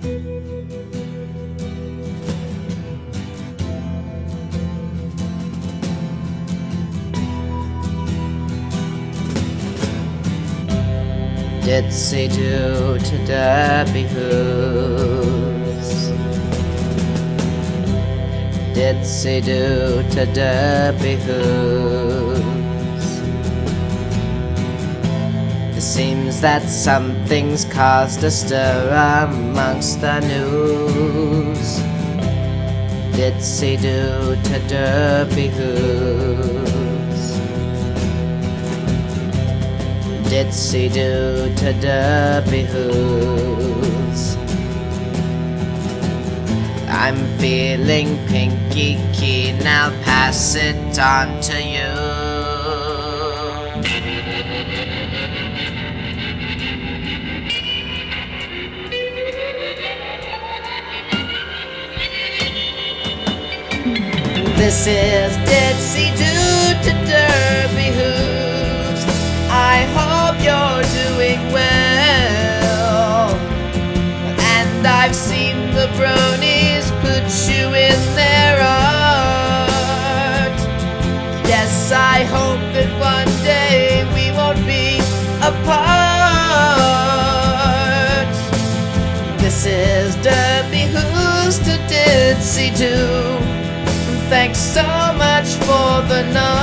Ditsy-do to Debbie Who's. Ditsy-do to Debbie Who's. It seems that something's caused a stir amongst the news. Ditsy-do to Debbie Who's. Ditsy-do to Debbie Who's. I'm feeling pinky keen, I'll pass it on to you. This is Ditsy-do to Debbie Who's. I hope you're doing well, and I've seen the bronies put you in their art. Yes, I hope that one day we won't be apart. This is Debbie Who's to Ditsy-do. Thanks so much for the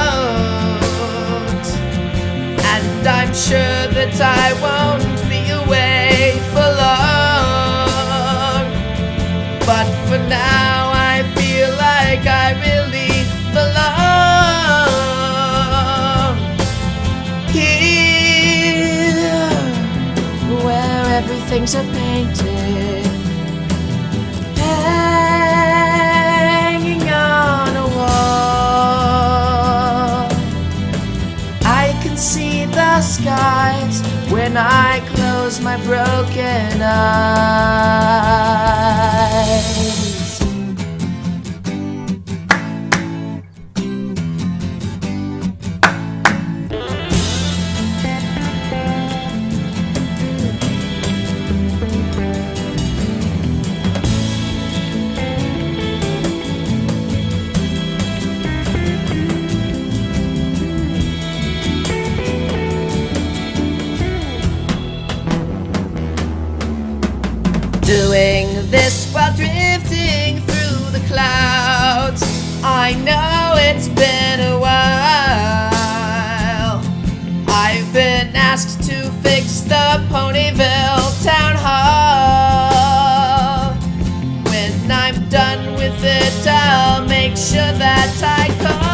note, and I'm sure that I won't be away for long. But for now I feel like I really belong here, where everything's a painting hanging on a wall. I can see the skies when I close my broken eyes. Doing this while drifting through the clouds. I know it's been a while. I've been asked to fix the Ponyville Town Hall. When I'm done with it, I'll make sure that I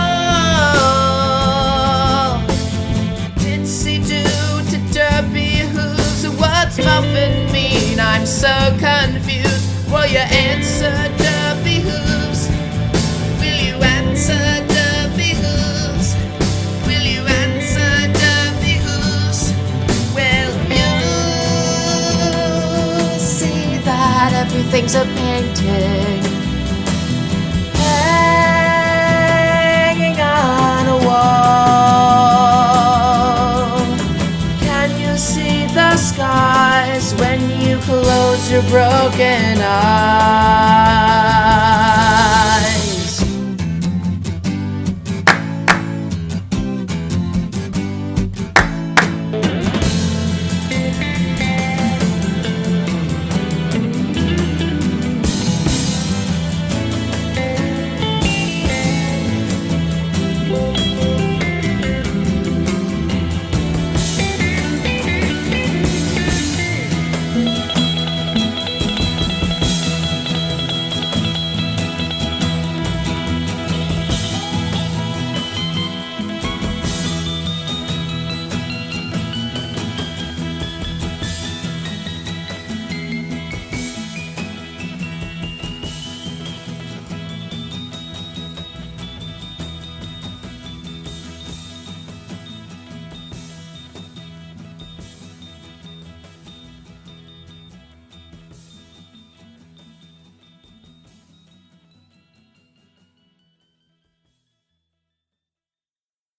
call. Ditsy-do to Debbie Who's. What's muffin mean? I'm so confused. Will you answer Debbie Who's? Will you answer Debbie Who's? Will you answer Debbie Who's? Will you see that everything's a painting hanging on a wall? Can you see the skies when you close your broken eyes?